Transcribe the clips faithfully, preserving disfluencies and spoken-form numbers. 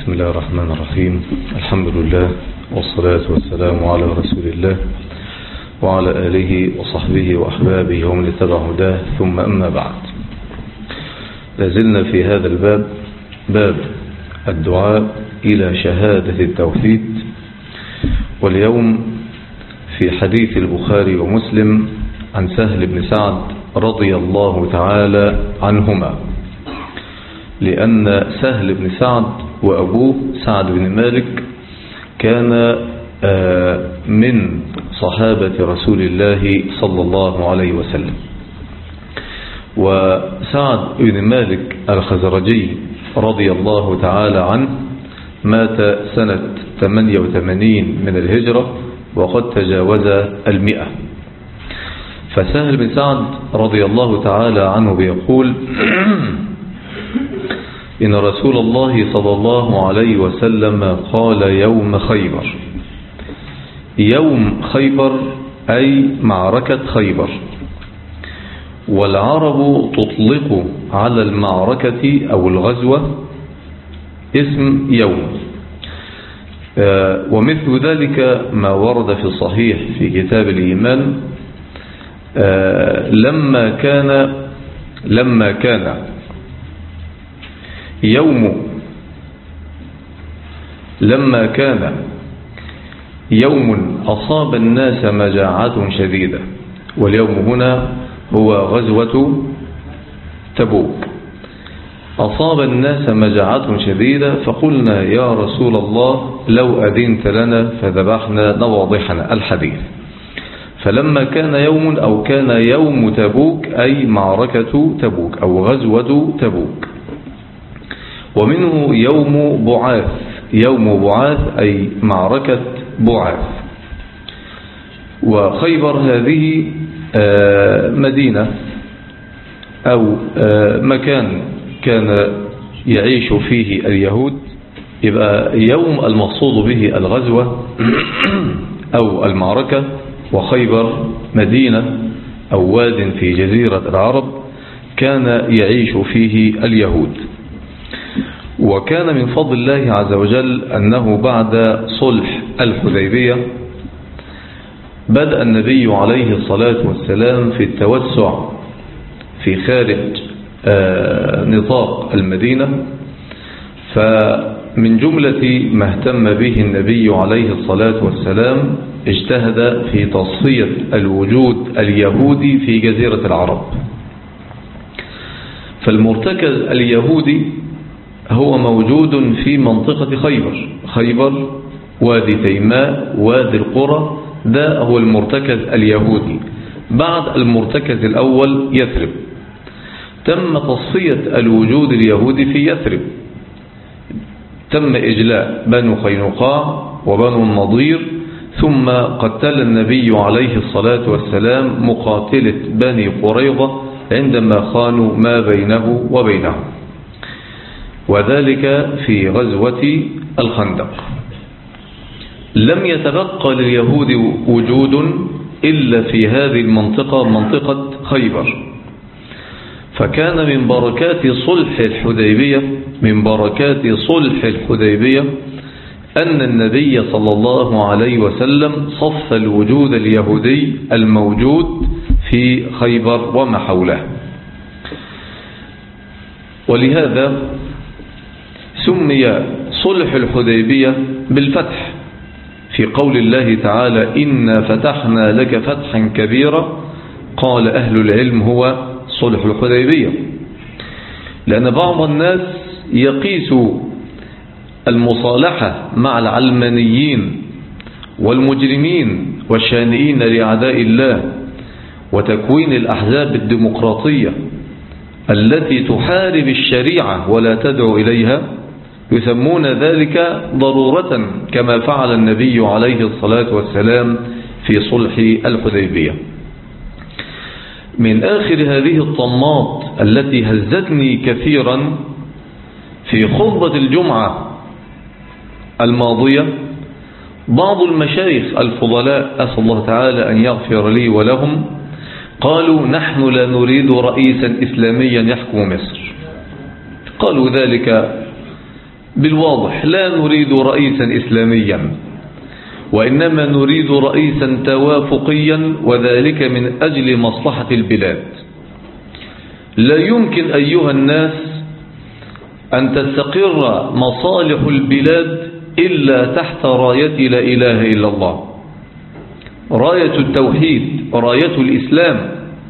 بسم الله الرحمن الرحيم. الحمد لله والصلاة والسلام على رسول الله وعلى آله وصحبه وأحبابه ومن اتبع هداه، ثم أما بعد. لازلنا في هذا الباب، باب الدعاء إلى شهادة التوحيد، واليوم في حديث البخاري ومسلم عن سهل بن سعد رضي الله تعالى عنهما، لأن سهل بن سعد وأبوه سعد بن مالك كان من صحابة رسول الله صلى الله عليه وسلم. وسعد بن مالك الخزرجي رضي الله تعالى عنه مات سنة ثمانية وثمانين من الهجرة وقد تجاوز المئة. فسهل بن سعد رضي الله تعالى عنه بيقول إن رسول الله صلى الله عليه وسلم قال يوم خيبر. يوم خيبر أي معركة خيبر، والعرب تطلق على المعركة أو الغزوة اسم يوم. ومثل ذلك ما ورد في الصحيح في كتاب الإيمان لما كان لما كان يوم لما كان يوم أصاب الناس مجاعة شديدة، واليوم هنا هو غزوة تبوك. أصاب الناس مجاعة شديدة فقلنا يا رسول الله لو أذنت لنا فذبحنا نواضحنا الحديث. فلما كان يوم أو كان يوم تبوك أي معركة تبوك أو غزوة تبوك. ومنه يوم بعاث، يوم بعاث أي معركة بعاث. وخيبر هذه مدينة أو مكان كان يعيش فيه اليهود. يبقى يوم المقصود به الغزوة أو المعركة، وخيبر مدينة أو واد في جزيرة العرب كان يعيش فيه اليهود. وكان من فضل الله عز وجل أنه بعد صلح الحديبية بدأ النبي عليه الصلاة والسلام في التوسع في خارج نطاق المدينة. فمن جملة ما اهتم به النبي عليه الصلاة والسلام اجتهد في تصفية الوجود اليهودي في جزيرة العرب. فالمرتكز اليهودي هو موجود في منطقة خيبر، خيبر وادي تيماء وادي القرى، ده هو المرتكز اليهودي. بعد المرتكز الأول يثرب، تم تصفية الوجود اليهودي في يثرب، تم إجلاء بنو قينقاع وبنو النضير، ثم قتل النبي عليه الصلاة والسلام مقاتلة بني قريظة عندما خانوا ما بينه وبينهم، وذلك في غزوة الخندق. لم يتبقى لليهود وجود إلا في هذه المنطقة، منطقة خيبر. فكان من بركات صلح الحديبية من بركات صلح الحديبية أن النبي صلى الله عليه وسلم صف الوجود اليهودي الموجود في خيبر وما حوله. ولهذا سمي صلح الحديبية بالفتح، في قول الله تعالى إنا فتحنا لك فتحا كبيرا. قال أهل العلم هو صلح الحديبية، لأن بعض الناس يقيس المصالحة مع العلمانيين والمجرمين والشانئين لأعداء الله وتكوين الأحزاب الديمقراطية التي تحارب الشريعة ولا تدعو إليها، يسمون ذلك ضرورة كما فعل النبي عليه الصلاة والسلام في صلح الحديبية. من آخر هذه الطمات التي هزتني كثيرا في خطبة الجمعة الماضية، بعض المشايخ الفضلاء أسأل الله تعالى أن يغفر لي ولهم قالوا نحن لا نريد رئيسا إسلاميا يحكم مصر. قالوا ذلك بالواضح لا نريد رئيسا إسلاميا، وإنما نريد رئيسا توافقيا، وذلك من أجل مصلحة البلاد. لا يمكن أيها الناس أن تستقر مصالح البلاد إلا تحت راية لا إله إلا الله، راية التوحيد، راية الإسلام.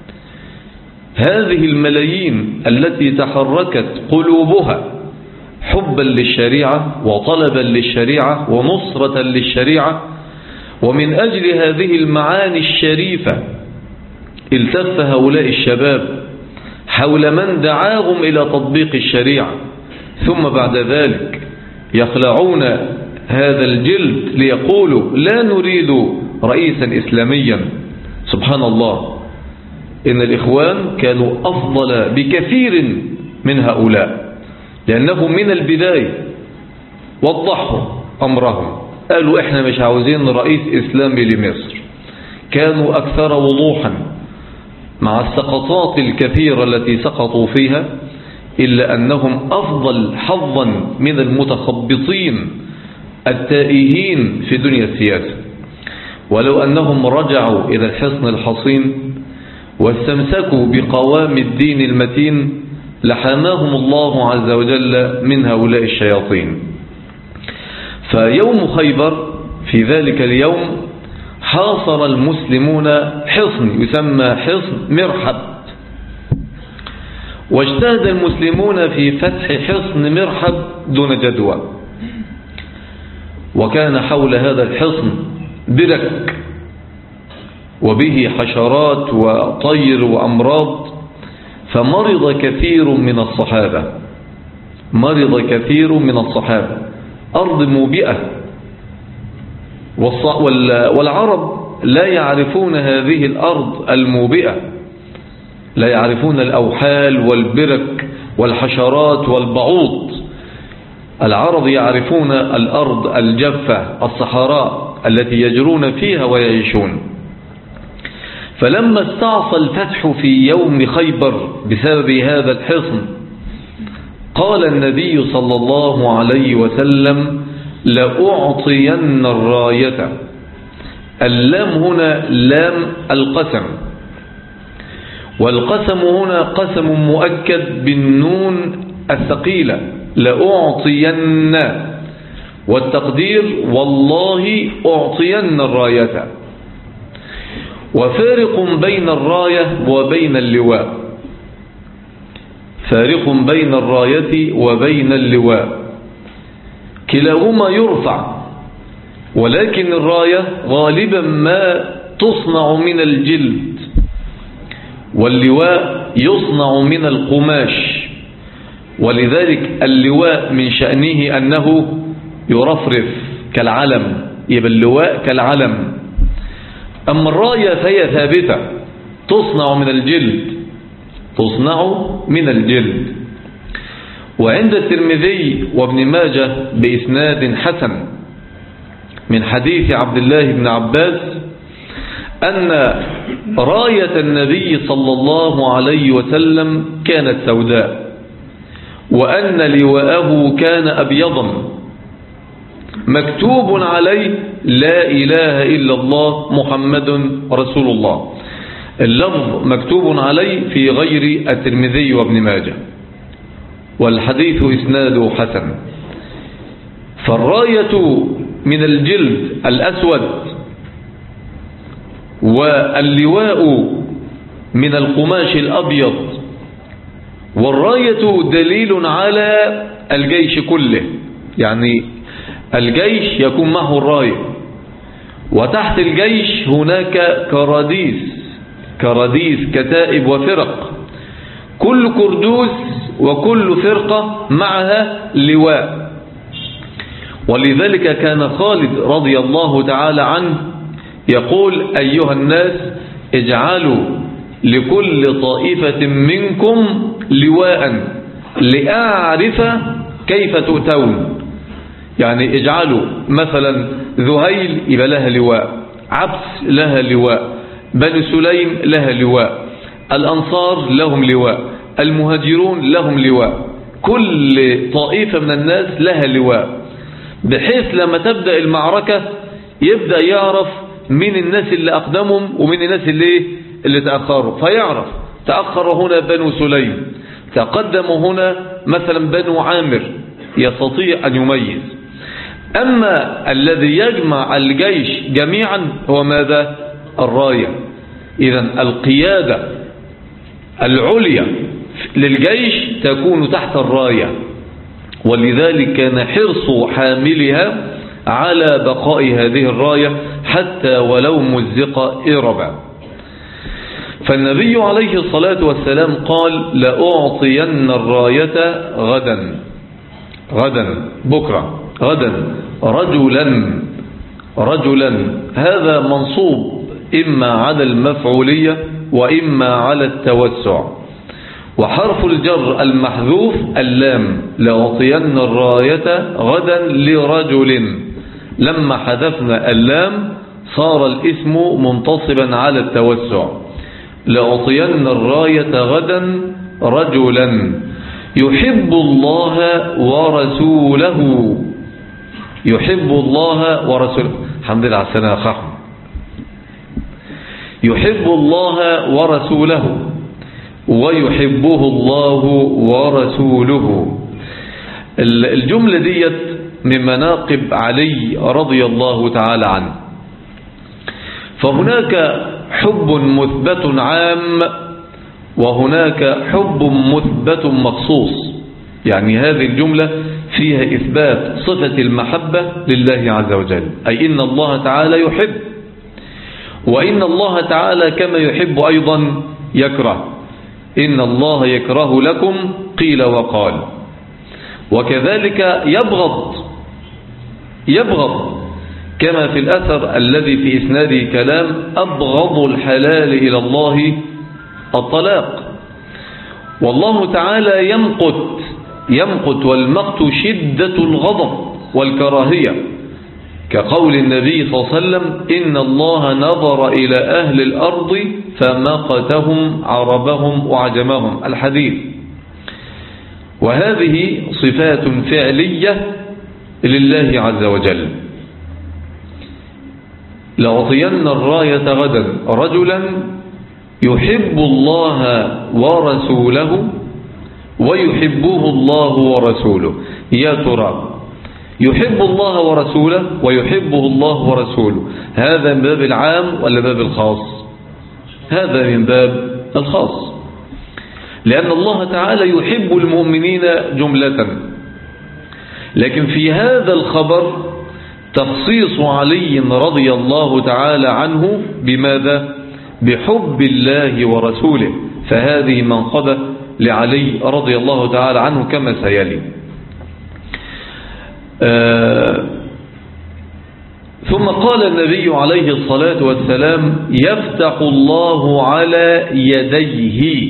هذه الملايين التي تحركت قلوبها حبا للشريعة وطلبا للشريعة ونصرة للشريعة، ومن أجل هذه المعاني الشريفة التف هؤلاء الشباب حول من دعاهم إلى تطبيق الشريعة، ثم بعد ذلك يخلعون هذا الجلد ليقولوا لا نريد رئيسا إسلاميا. سبحان الله، إن الإخوان كانوا أفضل بكثير من هؤلاء، لأنهم من البداية وضحوا أمرهم، قالوا إحنا مش عاوزين رئيس إسلامي لمصر. كانوا أكثر وضوحا مع السقطات الكثيرة التي سقطوا فيها، إلا أنهم أفضل حظا من المتخبطين التائهين في دنيا السياسة. ولو أنهم رجعوا إلى الحصن الحصين واستمسكوا بقوام الدين المتين لحماهم الله عز وجل من هؤلاء الشياطين. فيوم خيبر في ذلك اليوم حاصر المسلمون حصن يسمى حصن مرحب، واجتهد المسلمون في فتح حصن مرحب دون جدوى، وكان حول هذا الحصن برك وبه حشرات وطير وأمراض، فمرض كثير من الصحابة، مرض كثير من الصحابة. أرض موبئة، والعرب لا يعرفون هذه الأرض الموبئة، لا يعرفون الأوحال والبرك والحشرات والبعوض. العرب يعرفون الأرض الجافة الصحراء التي يجرون فيها ويعيشون. فلما استعصى الفتح في يوم خيبر بسبب هذا الحصن، قال النبي صلى الله عليه وسلم لأعطين الراية. اللام هنا لام القسم، والقسم هنا قسم مؤكد بالنون الثقيلة، لأعطين، والتقدير والله أعطين الراية. وفارق بين الراية وبين اللواء، فارق بين الراية وبين اللواء، كلاهما يرفع، ولكن الراية غالبا ما تصنع من الجلد، واللواء يصنع من القماش، ولذلك اللواء من شأنه أنه يرفرف كالعلم، يبقى اللواء كالعلم. أما الراية فهي ثابتة، تصنع من الجلد، تصنع من الجلد. وعند الترمذي وابن ماجه بإسناد حسن من حديث عبد الله بن عباس أن راية النبي صلى الله عليه وسلم كانت سوداء، وأن لواءه كان أبيضا مكتوب عليه لا إله إلا الله محمد رسول الله. اللفظ مكتوب عليه في غير الترمذي وابن ماجه، والحديث إسناده حسن. فالراية من الجلد الأسود، واللواء من القماش الأبيض، والراية دليل على الجيش كله، يعني الجيش يكون معه الراية، وتحت الجيش هناك كراديس، كراديس كتائب وفرق، كل كردوس وكل فرقة معها لواء. ولذلك كان خالد رضي الله تعالى عنه يقول أيها الناس اجعلوا لكل طائفة منكم لواء لأعرف كيف تؤتون. يعني اجعلوا مثلا ذهيل يبقى لها لواء، عبس لها لواء، بني سليم لها لواء، الأنصار لهم لواء، المهاجرون لهم لواء، كل طائفة من الناس لها لواء، بحيث لما تبدأ المعركة يبدأ يعرف مين الناس اللي أقدمهم ومين الناس اللي, اللي تأخروا، فيعرف تأخر هنا بنو سليم، تقدم هنا مثلا بنو عامر، يستطيع أن يميز. أما الذي يجمع الجيش جميعا هو ماذا؟ الراية. إذن القيادة العليا للجيش تكون تحت الراية، ولذلك كان حرص حاملها على بقاء هذه الراية حتى ولو مزق إربا. فالنبي عليه الصلاة والسلام قال: لأعطين الراية غدا، غدا بكرة، غدا رجلا، رجلا. هذا منصوب إما على المفعولية وإما على التوسع، وحرف الجر المحذوف اللام، لأعطين الراية غدا لرجل. لما حذفنا اللام صار الاسم منتصبا على التوسع، لأعطين الراية غدا رجلا يحب الله ورسوله، يحب الله ورسوله. الحمد لله على السلامة يا خاحم. يحب الله ورسوله ويحبه الله ورسوله. الجملة ديت من مناقب علي رضي الله تعالى عنه. فهناك حب مثبت عام وهناك حب مثبت مخصوص، يعني هذه الجملة فيها إثبات صفة المحبة لله عز وجل، أي إن الله تعالى يحب، وإن الله تعالى كما يحب أيضا يكره. إن الله يكره لكم قيل وقال. وكذلك يبغض، يبغض كما في الأثر الذي في إسناده كلام: أبغض الحلال إلى الله الطلاق. والله تعالى يمقت، يمقت، والمقت شدة الغضب والكراهية، كقول النبي صلى الله عليه وسلم: إن الله نظر إلى أهل الأرض فمقتهم عربهم وعجمهم، الحديث. وهذه صفات فعلية لله عز وجل. لأعطين الراية غدا رجلا يحب الله ورسوله ويحبه الله ورسوله. يا ترى يحب الله ورسوله ويحبه الله ورسوله، هذا من باب العام ولا باب الخاص؟ هذا من باب الخاص، لأن الله تعالى يحب المؤمنين جملة. لكن في هذا الخبر تخصيص علي رضي الله تعالى عنه بماذا؟ بحب الله ورسوله، فهذه منقبة لعلي رضي الله تعالى عنه كما سيلي. آه ثم قال النبي عليه الصلاة والسلام: يفتح الله على يديه،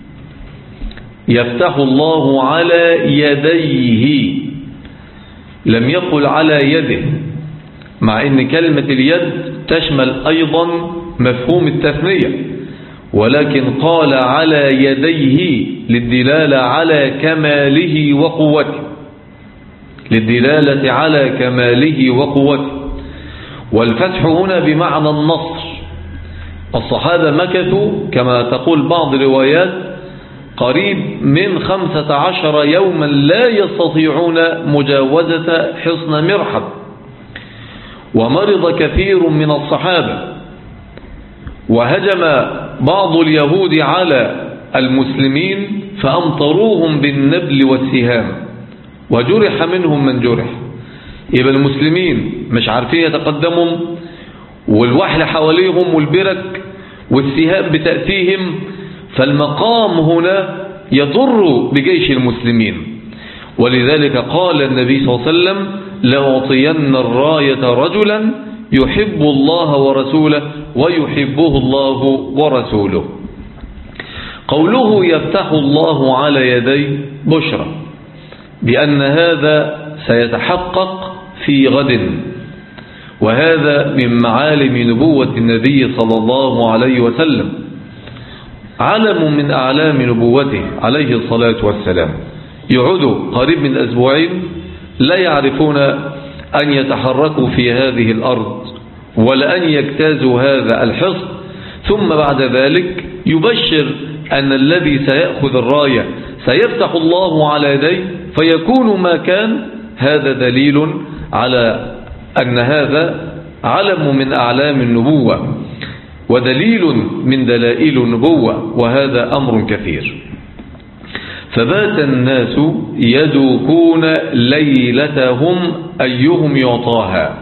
يفتح الله على يديه، لم يقل على يده، مع ان كلمة اليد تشمل ايضا مفهوم التثنية، ولكن قال على يديه للدلالة على كماله وقوته، للدلالة على كماله وقوته. والفتح هنا بمعنى النصر. الصحابة مكثوا كما تقول بعض الروايات قريب من خمسة عشر يوما لا يستطيعون مجاوزة حصن مرحب، ومرض كثير من الصحابة، وهجم بعض اليهود على المسلمين فأمطروهم بالنبل والسهام، وجرح منهم من جرح. يبقى المسلمين مش عارفين يتقدمهم، والوحل حواليهم والبرك والسهام بتأتيهم، فالمقام هنا يضر بجيش المسلمين. ولذلك قال النبي صلى الله عليه وسلم: لأعطين الراية رجلا يحب الله ورسوله ويحبه الله ورسوله. قوله يفتح الله على يديه بشرى بأن هذا سيتحقق في غد، وهذا من معالم نبوة النبي صلى الله عليه وسلم، علم من أعلام نبوته عليه الصلاة والسلام. يعودوا قريب من أسبوعين لا يعرفون أن يتحركوا في هذه الأرض ولا أن يجتازوا هذا الحصن، ثم بعد ذلك يبشر أن الذي سيأخذ الراية سيفتح الله على يديه فيكون ما كان. هذا دليل على أن هذا علم من أعلام النبوة ودليل من دلائل النبوة، وهذا أمر كثير. فبات الناس يدوكون ليلتهم أيهم يعطاها.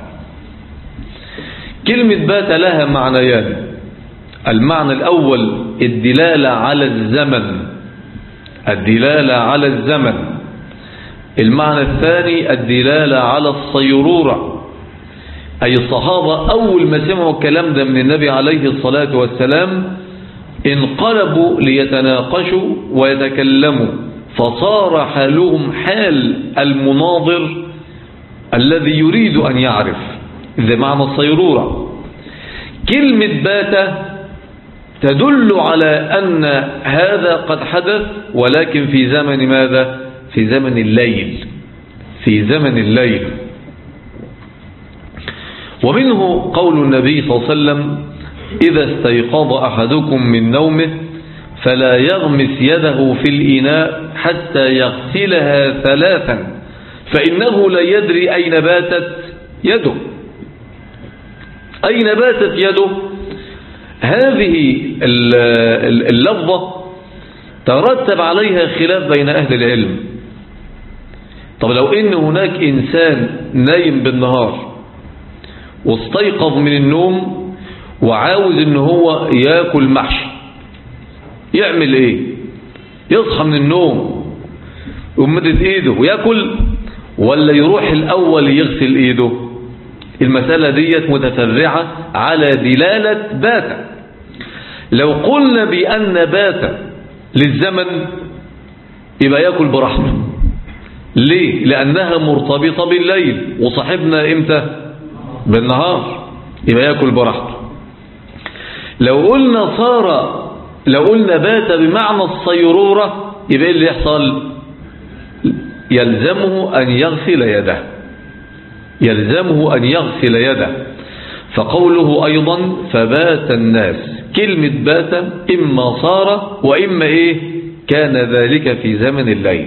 كلمة بات لها معنيان: المعنى الأول الدلالة على الزمن، الدلالة على الزمن. المعنى الثاني الدلالة على الصيرورة، أي الصحابة أول ما سمعوا الكلام ده من النبي عليه الصلاة والسلام انقلبوا ليتناقشوا ويتكلموا، فصار حالهم حال المناظر الذي يريد أن يعرف. إذا معنى الصيرورة. كلمة بات تدل على أن هذا قد حدث، ولكن في زمن ماذا؟ في زمن الليل، في زمن الليل. ومنه قول النبي صلى الله عليه وسلم: إذا استيقظ أحدكم من نومه فلا يغمس يده في الإناء حتى يغسلها ثلاثا فإنه لا يدري أين باتت يده. أين باتت يده؟ هذه اللفظة ترتب عليها خلاف بين أهل العلم. طب لو إن هناك إنسان نايم بالنهار واستيقظ من النوم وعاوز إن هو يأكل محشي، يعمل إيه؟ يصحى من النوم ومدد إيده ويأكل، ولا يروح الأول يغسل إيده؟ المسألة ديت متفرعة على دلالة بات. لو قلنا بأن بات للزمن يبقى يأكل براحته. ليه؟ لأنها مرتبطة بالليل، وصاحبنا إمتى؟ بالنهار، يبقى يأكل براحته. لو قلنا صار لو قلنا بات بمعنى الصيرورة يبقى إيه اللي يحصل؟ يلزمه أن يغسل يده، يلزمه أن يغسل يده. فقوله أيضا فبات الناس، كلمة بات إما صار وإما إيه كان ذلك في زمن الليل.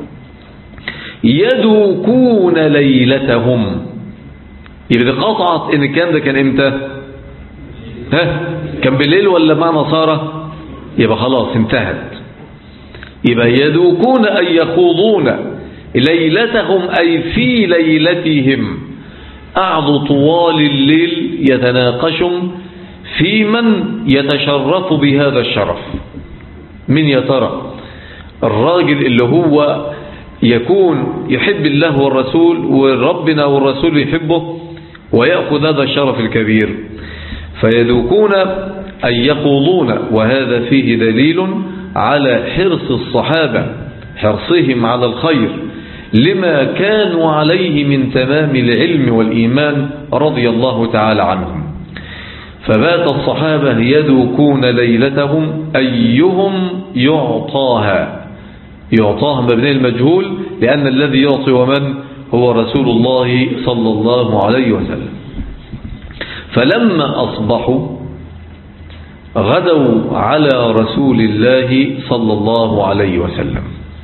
يدوكون ليلتهم، يبقى قطعت إن كان ده كان إمتى؟ ها كان بالليل ولا معنى صار؟ يبقى خلاص انتهت. يبقى يدوكون أي يخوضون ليلتهم أي في ليلتهم، قعدوا طوال الليل يتناقشون في من يتشرف بهذا الشرف. من يا ترى الراجل اللي هو يكون يحب الله والرسول وربنا والرسول يحبه ويأخذ هذا الشرف الكبير؟ فيذوقون أي يخوضون، وهذا فيه دليل على حرص الصحابة، حرصهم على الخير لما كانوا عليه من تمام العلم والإيمان رضي الله تعالى عنهم. فبات الصحابة يذوقون ليلتهم أيهم يعطاها. يعطاها مبني المجهول لأن الذي يعطي ومن هو رسول الله صلى الله عليه وسلم. فلما أصبحوا غدوا على رسول الله صلى الله عليه وسلم،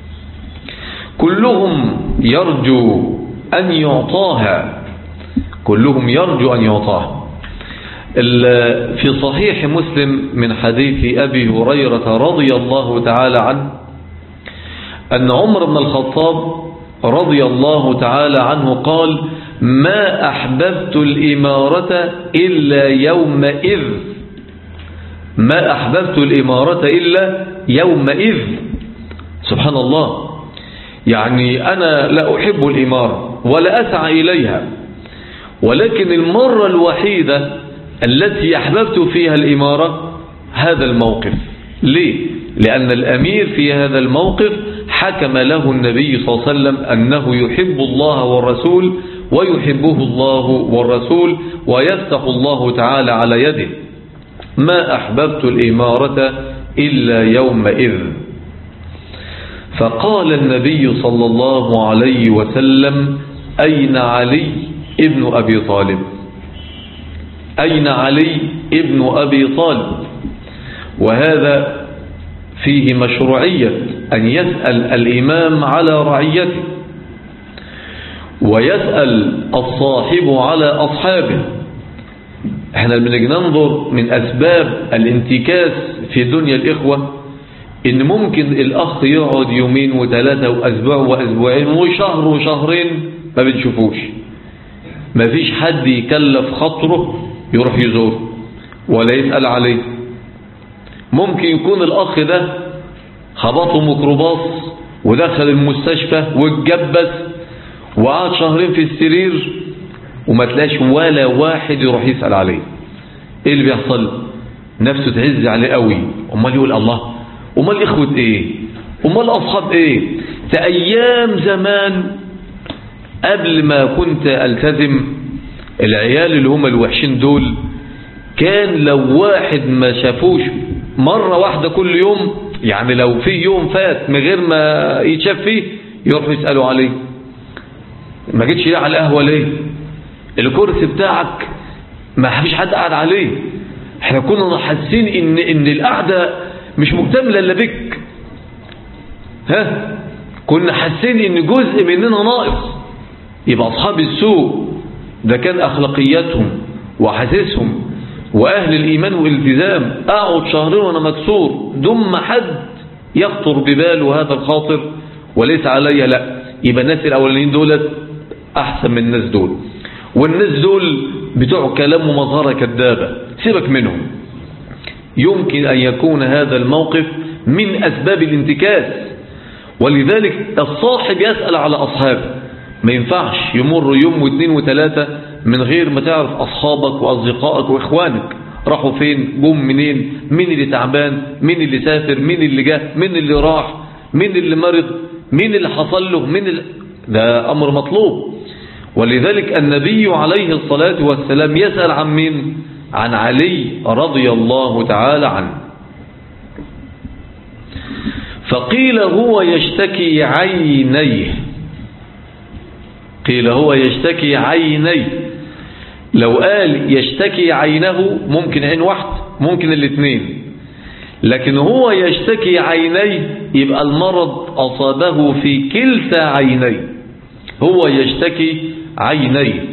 كلهم يرجو أن يعطاها، كلهم يرجو أن يعطاها. في صحيح مسلم من حديث أبي هريرة رضي الله تعالى عنه أن عمر بن الخطاب رضي الله تعالى عنه قال: ما أحببت الإمارة إلا يومئذ، ما أحببت الإمارة إلا يومئذ. سبحان الله، يعني أنا لا أحب الإمارة ولا أسعى إليها، ولكن المرة الوحيدة التي أحببت فيها الإمارة هذا الموقف. ليه؟ لأن الأمير في هذا الموقف حكم له النبي صلى الله عليه وسلم أنه يحب الله والرسول ويحبه الله والرسول ويفتح الله تعالى على يده. ما أحببت الإمارة إلا يومئذ. فقال النبي صلى الله عليه وسلم: أين علي ابن أبي طالب؟ أين علي ابن أبي طالب؟ وهذا فيه مشروعية أن يسأل الإمام على رعيته، ويسأل الصاحب على أصحابه. احنا بنجي ننظر من أسباب الانتكاس في دنيا الإخوة إن ممكن الأخ يقعد يومين وثلاثة وأسبوع وأسبوعين وشهر وشهرين ما بنشوفوش، ما فيش حد يكلف خطره يروح يزور ولا يسأل عليه. ممكن يكون الأخ ده خبطه ميكروباص ودخل المستشفى واتجبس وقعد شهرين في السرير وما تلاقيش ولا واحد يروح يسأل عليه. ايه اللي بيحصل؟ نفسه تهز عليه قوي، امال يقول الله، امال اخوة ايه، امال اصحاب ايه. ده ايام زمان قبل ما كنت التزم، العيال اللي هم الوحشين دول كان لو واحد ما شافوش مرة واحدة كل يوم، يعني لو في يوم فات من غير ما يتشاف فيه يروحوا يسألوا عليه. ما جيتش ليه على القهوة ليه؟ الكرسي بتاعك ما فيش حد قاعد عليه. احنا كنا حاسين ان ان القعده مش مكتمله الا بك. ها كنا حاسين ان جزء مننا ناقص. يبقى اصحاب السوء ده كان اخلاقياتهم وحاسسهم واهل الايمان والالتزام. اقعد شهرين وانا مكسور دون ما حد يخطر بباله هذا الخاطر وليس عليا، لا. يبقى الناس الاولين دولت احسن من الناس دول، والناس دول بتوع كلام ومظهرة كذابة، سيبك منهم. يمكن أن يكون هذا الموقف من أسباب الانتكاس، ولذلك الصاحب يسأل على أصحابه. ما ينفعش يمر يوم واثنين وثلاثة من غير ما تعرف أصحابك وأصدقائك وإخوانك راحوا فين، جم منين، مين اللي تعبان، مين اللي سافر، مين اللي جه، مين اللي راح، مين اللي مرض، مين اللي حصل له، مين اللي... ده أمر مطلوب. ولذلك النبي عليه الصلاة والسلام يسأل عن مين؟ عن علي رضي الله تعالى عنه. فقيل هو يشتكي عينيه، قيل هو يشتكي عينيه. لو قال يشتكي عينه ممكن عين واحد، ممكن الاثنين، لكن هو يشتكي عينيه يبقى المرض أصابه في كلتا عينيه. هو يشتكي عينيه.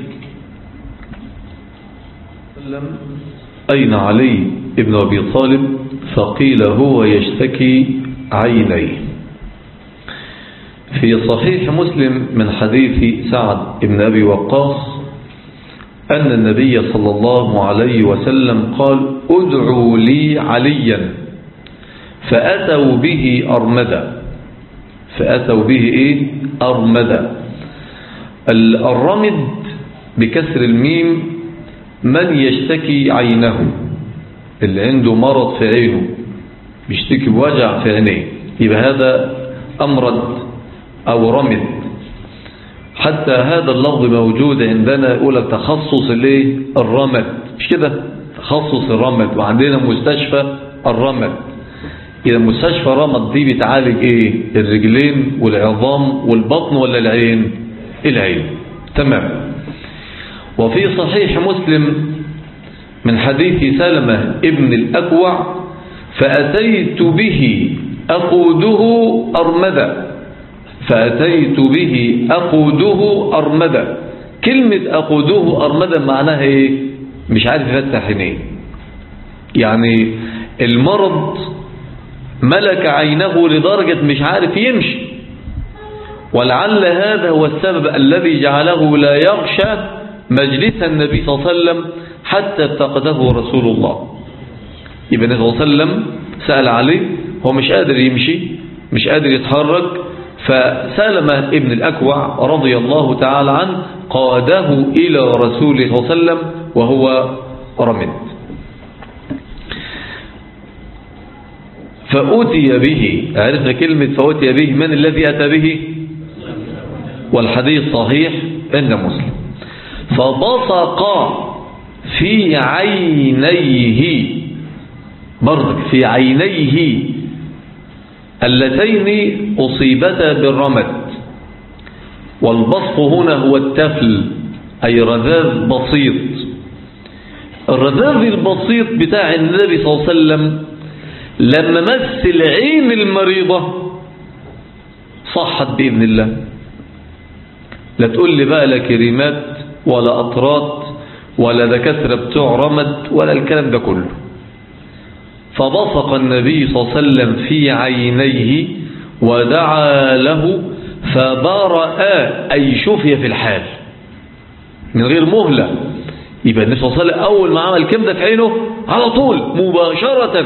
أين علي ابن أبي طالب؟ فقيل هو يشتكي عينيه. في صحيح مسلم من حديث سعد بن أبي وقاص أن النبي صلى الله عليه وسلم قال: ادعوا لي عليا. فأتوا به أرمدا. فأتوا به إيه؟ أرمدا. الرمد بكسر الميم من يشتكي عينه، اللي عنده مرض في عينه، بيشتكي بوجع في عينيه، يبقى هذا أمرد أو رمد. حتى هذا اللفظ موجود عندنا، يقول لك تخصص الايه؟ الرمد، مش كده؟ تخصص الرمد، وعندنا مستشفى الرمد. إذا مستشفى رمد دي بتعالج ايه؟ الرجلين والعظام والبطن ولا العين؟ العين. تمام. وفي صحيح مسلم من حديث سلمة ابن الأكوع: فأتيت به أقوده أرمدا. فأتيت به أقوده أرمدا. كلمة أقوده أرمدا معناها ايه؟ مش عارف يفتح عينيه، يعني المرض ملك عينه لدرجة مش عارف يمشي، ولعل هذا هو السبب الذي جعله لا يغشى مجلس النبي صلى الله عليه وسلم حتى اتقده رسول الله. يبقى النبي صلى الله عليه وسلم سأل عليه، هو مش قادر يمشي، مش قادر يتحرك، فسلمة ابن الأكوع رضي الله تعالى عنه قاده إلى رسول الله صلى الله عليه وسلم وهو رمد. فأتي به، عرفنا كلمة فأتي به، من الذي أتى به؟ والحديث صحيح عند مسلم. فبصق في عينيه، برضك في عينيه، اللتين أصيبتا بالرمد، والبصق هنا هو التفل، أي رذاذ بسيط. الرذاذ البسيط بتاع النبي صلى الله عليه وسلم لما مس العين المريضة صحت بإذن الله. لا تقول لي بقى لا كريمات ولا أطرات ولا دكاترة بتوع رمد ولا الكلام ده كله. فبصق النبي صلى الله عليه وسلم في عينيه ودعا له فبرأ، أي شفي في الحال من غير مهلة. يبقى النبي صلى الله عليه وسلم أول ما عمل كده في عينه على طول مباشرة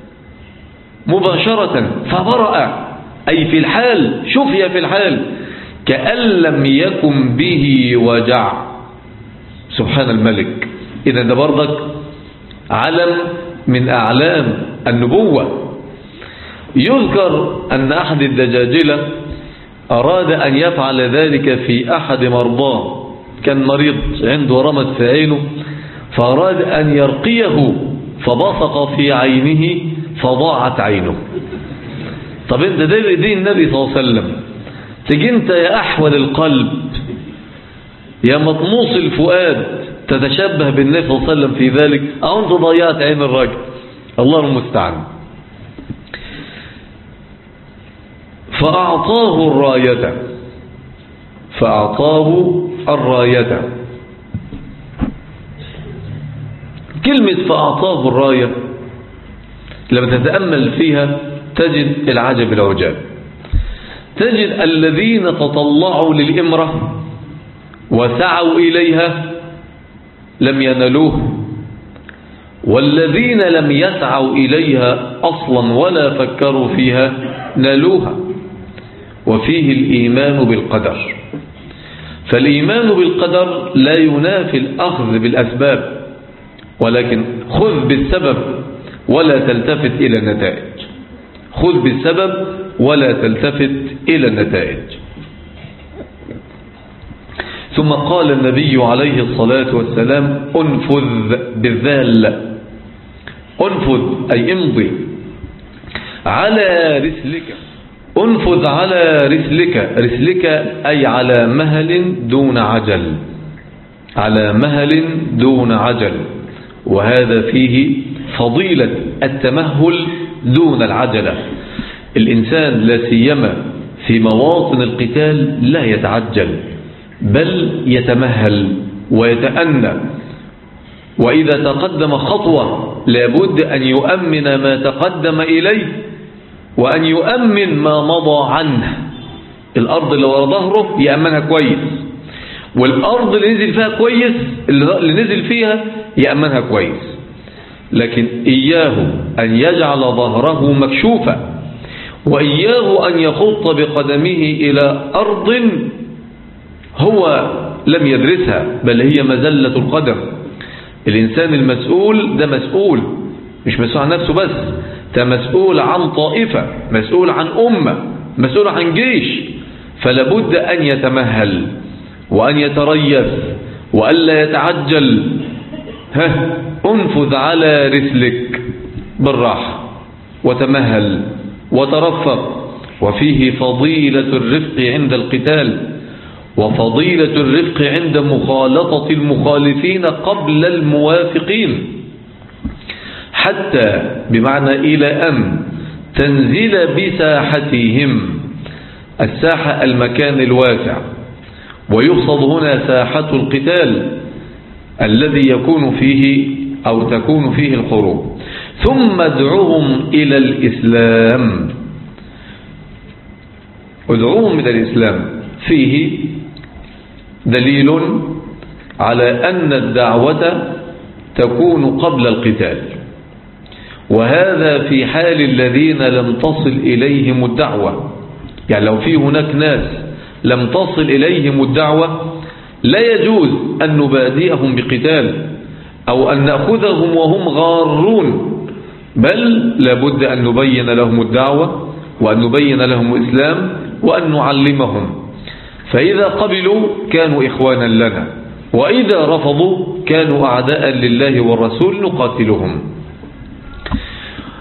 مباشرة فبرأ، أي في الحال شفي في الحال كأن لم يكن به وجع. سبحان الملك. إذا ده برضك علم من أعلام النبوة. يذكر أن أحد الدجاجلة أراد أن يفعل ذلك في أحد مرضاه، كان مريض عنده رمد في عينه، فأراد أن يرقيه فبصق في عينه فضاعت عينه. طب انت ده دين النبي صلى الله عليه وسلم، تجي انت يا أحول القلب يا مطموس الفؤاد تتشبه بالنبي صلى الله عليه وسلم في ذلك، أو انت ضيعت عين الراجل. الله المستعان. فأعطاه الراية فأعطاه الراية كلمة فأعطاه الراية لما تتأمل فيها تجد العجب العجاب. تجد الذين تطلعوا للإمرة وسعوا إليها لم ينالوه، والذين لم يسعوا إليها أصلا ولا فكروا فيها نالوها. وفيه الإيمان بالقدر. فالإيمان بالقدر لا ينافي الأخذ بالأسباب، ولكن خذ بالسبب ولا تلتفت إلى النتائج. خذ بالسبب ولا تلتفت إلى النتائج. ثم قال النبي عليه الصلاة والسلام انفذ بالذال. انفذ أي امضي على رسلك. انفذ على رسلك. رسلك أي على مهل دون عجل. على مهل دون عجل. وهذا فيه فضيلة التمهل دون العجلة. الإنسان لا سيما في مواطن القتال لا يتعجل، بل يتمهل ويتأنى. وإذا تقدم خطوة لابد أن يؤمن ما تقدم إليه وأن يؤمن ما مضى عنه. الأرض اللي ورا ظهره يأمنها كويس، والأرض اللي نزل فيها كويس اللي نزل فيها يأمنها كويس. لكن إياه أن يجعل ظهره مكشوفا، وإياه أن يخط بقدمه إلى أرض هو لم يدرسها، بل هي مزلة القدم. الإنسان المسؤول ده مسؤول، مش مسؤول عن نفسه بس، ده مسؤول عن طائفة، مسؤول عن أمة، مسؤول عن جيش. فلابد أن يتمهل وأن يتريث وألا يتعجل. ها انفذ على رسلك بالراحة وتمهل وترفق. وفيه فضيلة الرفق عند القتال، وفضيلة الرفق عند مخالطة المخالفين قبل الموافقين، حتى بمعنى إلى أن تنزل بساحتهم. الساحة المكان الواسع، ويقصد هنا ساحة القتال الذي يكون فيه أو تكون فيه الحروب. ثم ادعوهم إلى الإسلام. ادعوهم إلى الإسلام فيه دليل على أن الدعوة تكون قبل القتال، وهذا في حال الذين لم تصل إليهم الدعوة. يعني لو في هناك ناس لم تصل إليهم الدعوة لا يجوز أن نبادئهم بقتال أو أن نأخذهم وهم غارون، بل لابد أن نبين لهم الدعوة وأن نبين لهم الإسلام وأن نعلمهم. فإذا قبلوا كانوا إخوانا لنا، وإذا رفضوا كانوا أعداء لله والرسول نقاتلهم.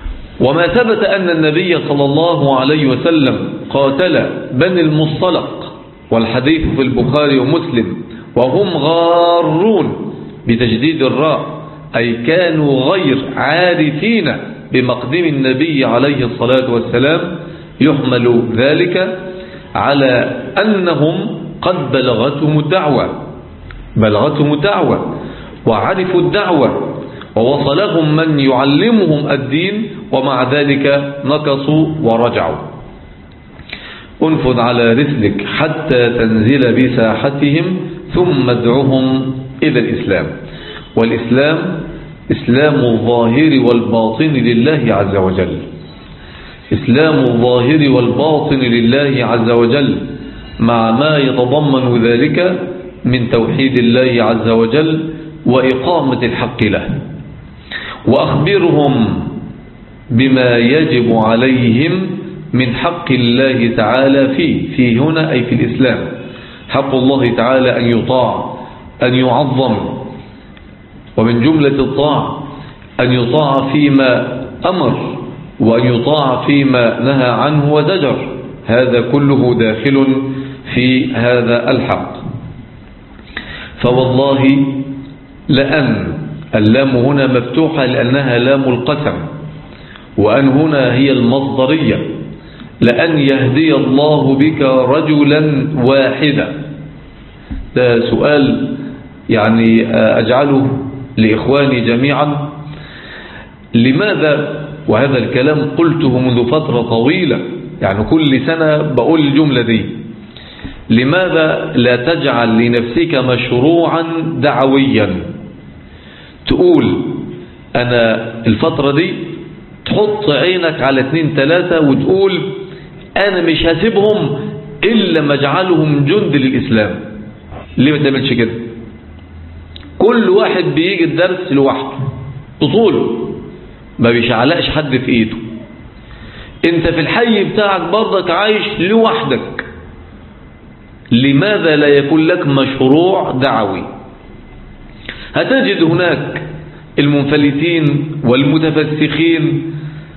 وما ثبت أن النبي صلى الله عليه وسلم قاتل بني المصطلق، والحديث في البخاري ومسلم، وهم غارون بتجديد الراء، أي كانوا غير عارفين بمقدم النبي عليه الصلاة والسلام، يحمل ذلك على أنهم قد بلغتهم الدعوة بلغتهم الدعوة وعرفوا الدعوة ووصلهم من يعلمهم الدين، ومع ذلك نكصوا ورجعوا. انفذ على رسلك حتى تنزل بساحتهم ثم ادعهم إلى الإسلام. والإسلام إسلام الظاهر والباطن لله عز وجل، إسلام الظاهر والباطن لله عز وجل، مع ما يتضمن ذلك من توحيد الله عز وجل وإقامة الحق له. وأخبرهم بما يجب عليهم من حق الله تعالى فيه في هنا أي في الإسلام. حق الله تعالى أن يطاع، أن يعظم، ومن جملة الطاعة أن يطاع فيما أمر، وأن يطاع فيما نهى عنه وزجر، هذا كله داخل في هذا الحق. فوالله لأن اللام هنا مفتوحة لأنها لام القسم، وأن هنا هي المصدرية، لأن يهدي الله بك رجلا واحدا. ده سؤال يعني أجعله لإخواني جميعا، لماذا، وهذا الكلام قلته منذ فترة طويلة، يعني كل سنة بقول الجملة دي، لماذا لا تجعل لنفسك مشروعا دعويا؟ تقول أنا الفترة دي تحط عينك على اتنين تلاتة وتقول أنا مش هسيبهم إلا ما اجعلهم جند للإسلام. ليه ما تعملش كده؟ كل واحد بيجي الدرس لوحده بطوله، ما بيشعلقش حد في ايده. انت في الحي بتاعك برضك عايش لوحدك، لماذا لا يكون لك مشروع دعوي؟ هتجد هناك المنفلتين والمتفسخين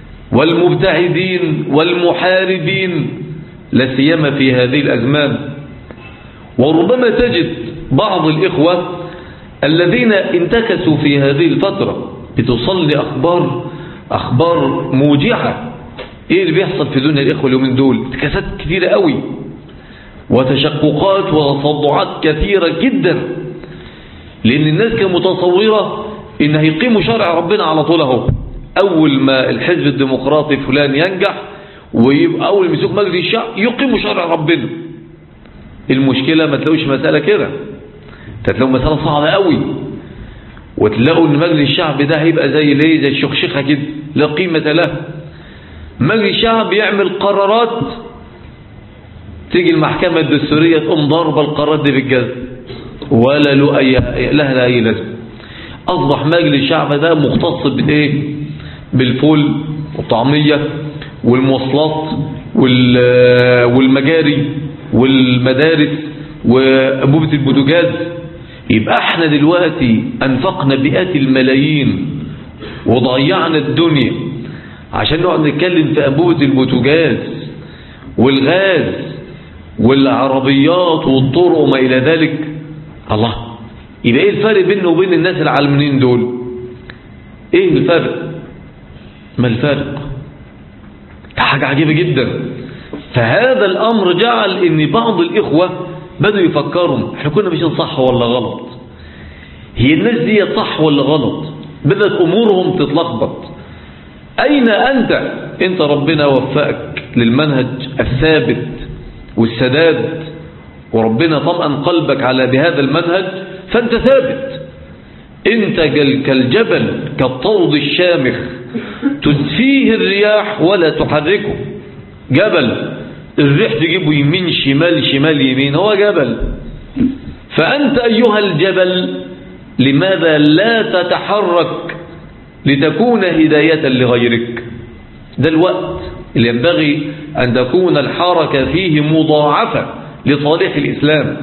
والمبتعدين والمحاربين، لا سيما في هذه الأزمان. وربما تجد بعض الإخوة الذين انتكسوا في هذه الفترة، بتصل أخبار أخبار موجعة. إيه اللي بيحصل في دنيا الإخوة اليومين دول؟ انتكاسات كثيرة قوي، وتشققات وتصدعات كثيرة جدا، لأن الناس كانت متصورة إن هيقيموا شرع ربنا على طول اهو. أول ما الحزب الديمقراطي فلان ينجح ويبقى أول مسوك مجلس الشعب يقيموا شرع ربنا. المشكلة ما تلاقوش مسألة كده، تلاقوا مسألة صعبة قوي، وتلاقوا ان مجلس الشعب ده هيبقى زي ليه زي الشخشخة كده، لا قيمة له. مجلس الشعب يعمل قرارات، تيجي المحكمة الدستورية تقوم ضربة القرارات دي بالجزم، ولا له أي لها أي لازمة. أصبح مجلس الشعب ده مختص بالإيه؟ بالفول والطعمية والمواصلات والمجاري والمدارس وأنبوبة البوتاجاز. يبقى احنا دلوقتي أنفقنا مئات الملايين وضيعنا الدنيا عشان نقعد نتكلم في أنبوبة البوتاجاز والغاز والعربيات والطرق وما إلى ذلك. الله، يبقى ايه الفرق بينه وبين الناس العالمين دول؟ ايه الفرق؟ ما الفرق؟ ده حاجة عجيبة جدا. فهذا الأمر جعل ان بعض الإخوة بدوا يفكروا احنا كنا ماشيين صح ولا غلط، هي الناس دي صح ولا غلط، بدأت أمورهم تتلخبط. أين أنت؟ أنت ربنا وفقك للمنهج الثابت والسداد، وربنا طمأن قلبك على بهذا المنهج، فأنت ثابت. أنت كالجبل كالطود الشامخ تدفيه الرياح ولا تحركه. جبل الريح تجيبه يمين شمال شمال يمين، هو جبل. فأنت أيها الجبل لماذا لا تتحرك لتكون هداية لغيرك؟ ده الوقت اللي ينبغي أن تكون الحركة فيه مضاعفة لصالح الإسلام.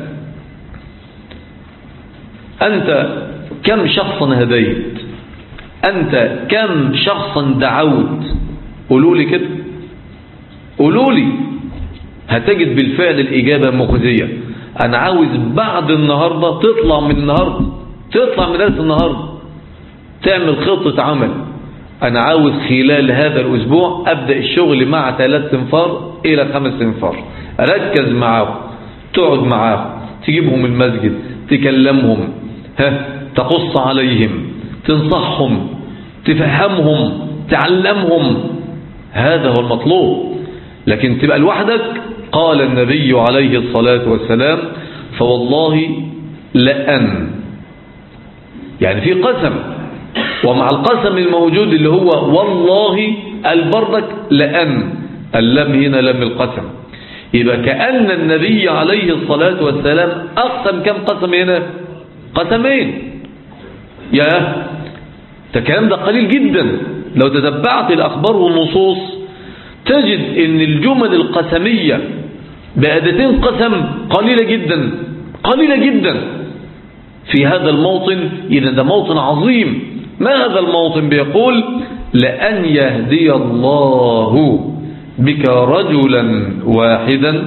أنت كم شخصا هديت؟ أنت كم شخصا دعوت؟ قولوا لي كده، قولوا لي. هتجد بالفعل الإجابة مخزية. أنا عاوز بعد النهاردة تطلع من النهاردة، تطلع من درس النهاردة تعمل خطة عمل. أنا عاوز خلال هذا الأسبوع أبدأ الشغل مع ثلاث صنفار إلى خمس صنفار. ركز معاهم، تقعد معاهم، تجيبهم المسجد، تكلمهم، ها تقص عليهم، تنصحهم، تفهمهم، تعلمهم. هذا هو المطلوب. لكن تبقى لوحدك. قال النبي عليه الصلاة والسلام: فوالله لأن، يعني في قسم، ومع القسم الموجود اللي هو والله البردك لأن، اللام هنا لام القسم. يبقى كأن النبي عليه الصلاة والسلام أقسم كم قسم هنا؟ قسمين. يا الكلام ده قليل جدا. لو تتبعت الأخبار والنصوص تجد ان الجمل القسمية بأدتين قسم قليلة جدا، قليلة جدا في هذا الموطن. إذا ده موطن عظيم. ما هذا الموطن؟ بيقول: لأن يهدي الله بك رجلا واحدا.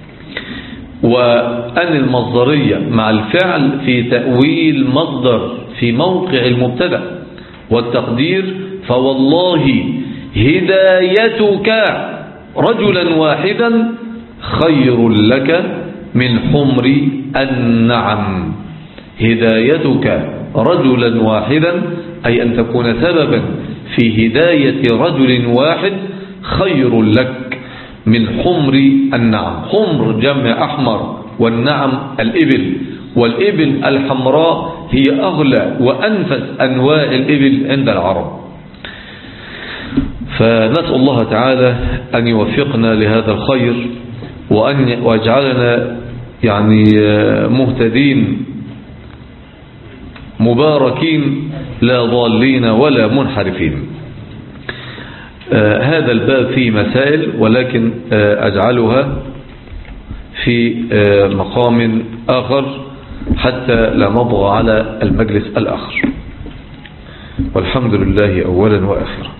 وأن المصدرية مع الفعل في تأويل مصدر في موقع المبتدأ، والتقدير فوالله هدايتك رجلا واحدا خير لك من حمر النعم. هدايتك رجلا واحدا أي أن تكون سببا في هداية رجل واحد خير لك من حمر النعم. حمر جمع أحمر، والنعم الإبل، والإبل الحمراء هي أغلى وأنفس أنواع الإبل عند العرب. فنسأل الله تعالى أن يوفقنا لهذا الخير، وأن يجعلنا يعني مهتدين مباركين لا ضالين ولا منحرفين. آه هذا الباب فيه مسائل، ولكن آه أجعلها في آه مقام آخر حتى لا نضغى على المجلس الآخر. والحمد لله أولا وآخرا.